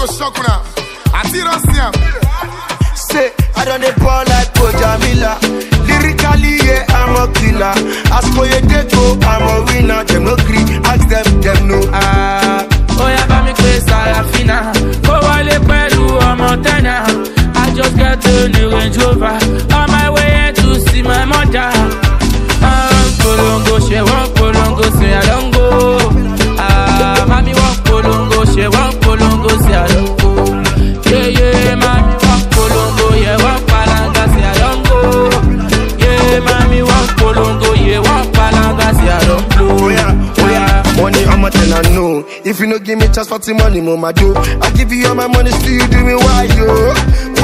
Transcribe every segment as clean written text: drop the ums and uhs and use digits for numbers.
go shock now. I see us here. Say, I don't dey ball like Pojamila. Lyrically, yeah, I'm a killer. As for your deco, I'm a winner. Them no green, ask them no. Oh yeah, ba mi pe Sarafina. Go wale pẹ̀lú ọmọ tẹ́nà. I just get a new Range Rover. On my way to see my mother. Polongo, she want polongo, say I don't go. Mami want polongo, she want polongo, say I don't go. Yeah, mami want polongo, yeah, want palanga, say I don't go. Yeah, mami want polongo, yeah, want palanga, say I don't go. Oh yeah, money I'm a ten I know. If you no give me chance for the money, mama do. I give you all my money, still you do me why yo?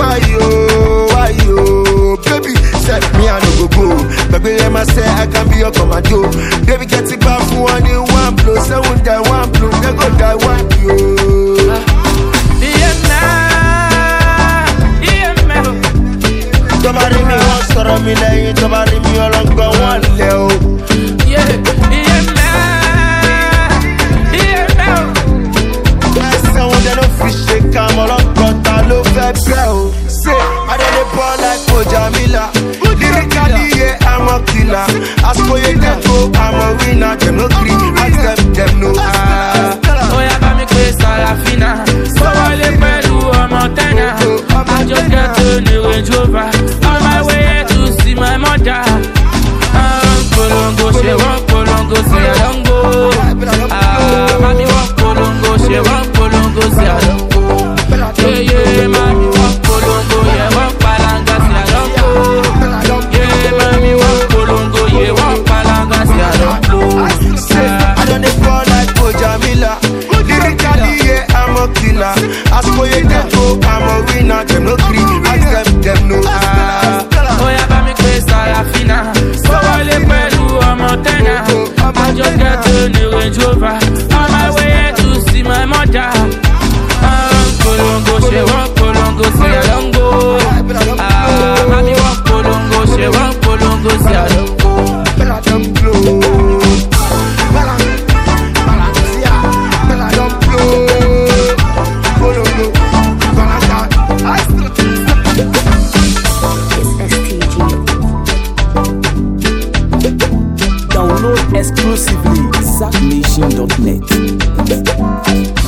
Baby, set me I no go. Baby, let me say I can be your commando. Baby, get it back for one in one blow. Say one die one blow, they go die one yo. Somebody me want sorrow me like somebody me all on go one leo. Come on, but I love that girl. Say, I don't ball like Pojamila. Lyrically, yeah, I'm a killer. As for your deco, I'm a winner. Them no green, ask them no. Oh yeah, ba mi pe Sarafina. So wale pẹ̀lú ọmọ tẹ́nà. I just get a new Range Rover. On my way to see my mother. Polongo, she want polongo, say I don't go. Mami want polongo, she want polongo, say I don't go. Yeah, mami want polongo, yeah, want palanga, say I don't go. Yeah, mami want polongo, yeah, want palanga, say I don't go. I don't fall like Pojamila. Lyrically, yeah, I'm a killer. As for your deco, I'm a winner. Them no green, ask them no. Oh yeah, ba mi pe Sarafina. So wale pẹ̀lú ọmọ tẹ́nà. I just get a new Range Rover. On my way to see my mother. Polongo, she want polongo, say I don't go. Mami want polongo, she want polongo, say I don't go. Download exclusively ZackNation.net.